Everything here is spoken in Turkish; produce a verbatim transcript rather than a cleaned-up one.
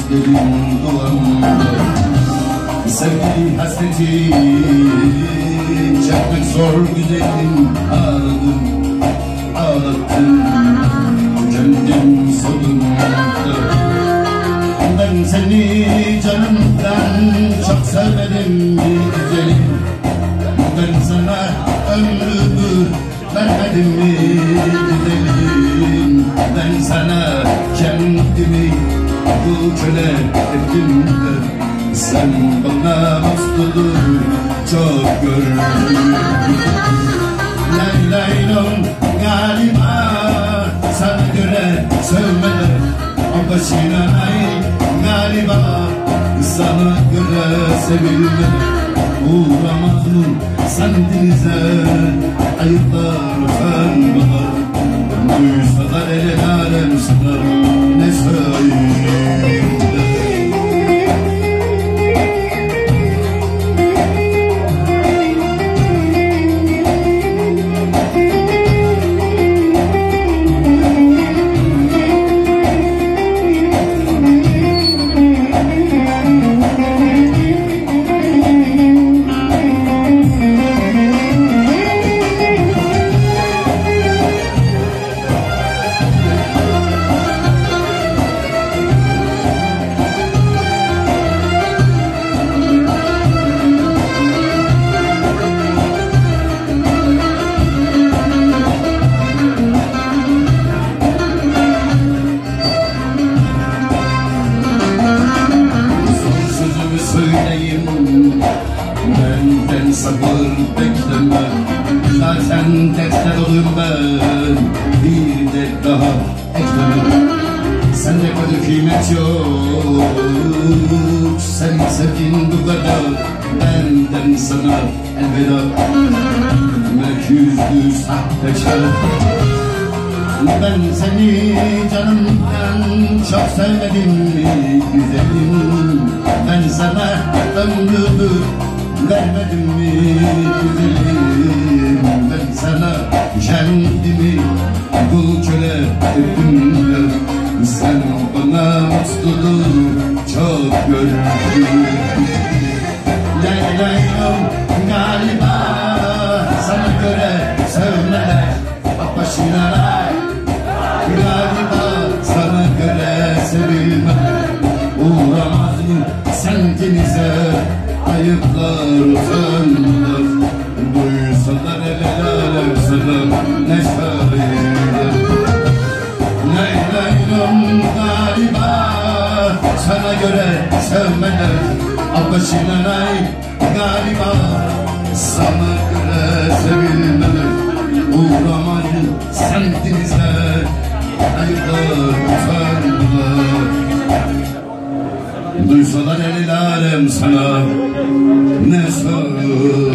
gözlerim dolandı. Sevgi hasreti çekmek zor güzelim, ağladım, ağlattım, kendim solundu. Ben seni canımdan çok sevmedim güzelim. Ben sana ömrümü vermedim mi güzelim. Ben sana kendimi bu köle ettim de sen bana mutluluğu çok gördün. Lay lay lom, galiba sana göre sevmeler o başına ay, galiba sana göre sevilmeler. Uğramaz mı sen denize, ayıplar utanmalar. Duysalar el alem sana ne söyleyeyim. Benden sabır bekleme, zaten tekrar olayım ben, bir de daha ekleme. Sende kadar kıymet yok, sen sevgin bu kadar. Benden sana elveda, mek yüzlü sahtekar. Ben seni canımdan çok sevmedim mi güzelim. Ben sana ömrümü vermedim mi güzelim. Ben sana kendimi bu köle ettim de sen bana mutluluğu çok gördün. Lay lay lom, galiba sana göre sevmeler bak başına lay. Galiba sana göre sevilmeler. Uğramaz mı sen denize, ayıplar utanmalar. Duysalar el alem sana ne söyleyirler. Lay lay lom, galiba sana göre sevmeler al başına lay. Galiba sana göre sevilmeler. Uğramaz mı sen denize, ayıplar utanmalar. Duysalar el alem sana ne söyleyirler.